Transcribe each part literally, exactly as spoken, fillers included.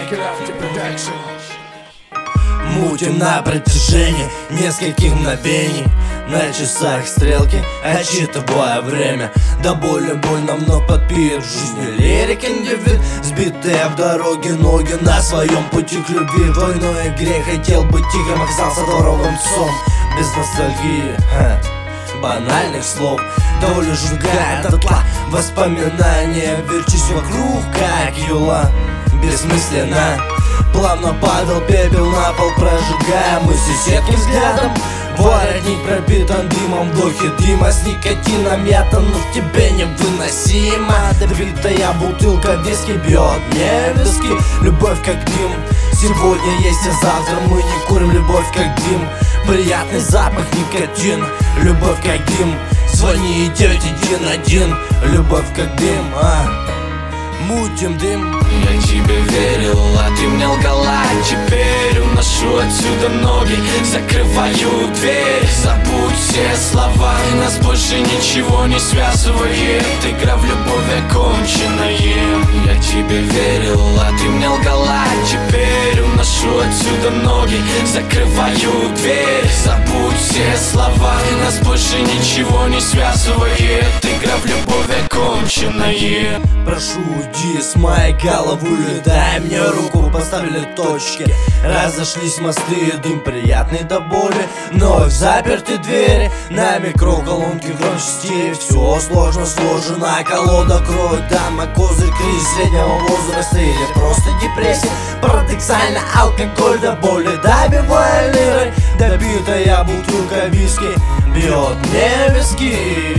Мутим на протяжении нескольких мгновений. На часах стрелки, отсчитывая время. До боли больно вновь подпит в жизни лирик индивид. Сбитые в дороге ноги на своем пути к любви. В двойной игре хотел быть тигром, оказался дворовым псом. Без ностальгии, ха, банальных слов. Долю сжигает дотла воспоминания. Верчусь вокруг, как юла, бессмысленно. Плавно падал пепел на пол, прожигая мысли сетким взглядом. Воротник пропитан дымом, вдохе дыма с никотином. Я тону в тебе невыносимо. Добитая бутылка виски бьет мне виски. Любовь как дым, сегодня есть, а завтра мы не курим. Любовь как дым, приятный запах никотин. Любовь как дым, звони девять один один. Любовь как дым, а мутим дым. Я тебе верил, а ты мне лгала. Теперь уношу отсюда ноги, закрываю дверь. Забудь все слова, нас больше ничего не связывает. Игра в любовь оконченная. Я тебе верил, а ты мне лгала. Теперь уношу отсюда ноги, закрываю дверь. Забудь все слова, нас больше ничего не связывает. Игра в любовь оконченная. Прошу, уйди с моей головы, дай мне руку, поставили точки. Разошлись мосты, дым приятный до боли. Вновь заперты двери, на микроколонке громкости. Все сложно сложено, колода крови, дама, козырь, кризис среднего возраста или просто депрессия. Парадоксально алкоголь до боли, добивая лирой. Добитая бутылка виски бьет мне виски.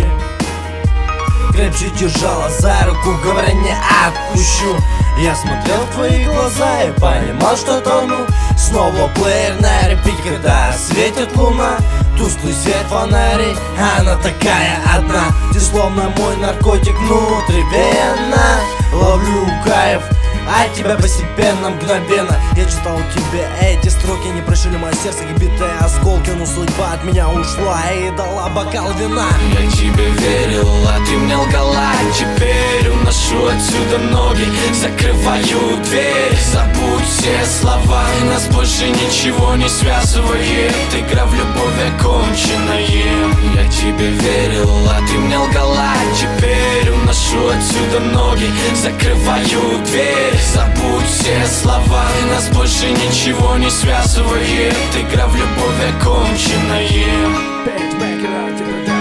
Крепче держала за руку, говоря не отпущу. Я смотрел в твои глаза и понимал, что тону. Снова плеер на репит, когда светит луна. Тусклый свет фонарей, она такая одна. Ты словно мой наркотик внутривенно. Ловлю кайф от тебя постепенно, мгновенно. Я читал тебе эти строки, не прошили мое сердце, как битые осколки. Но судьба от меня ушла и дала бокал вина. Я тебе верил, а ты мне лгала. Теперь уношу отсюда ноги, закрываю дверь. Забудь все слова, нас больше ничего не связывает. Игра в любовь оконченная. Я тебе верил, а ты мне лгала. Теперь уношу отсюда ноги, закрываю дверь. Забудь все слова, нас больше ничего не связывает. Игра в любовь оконченная.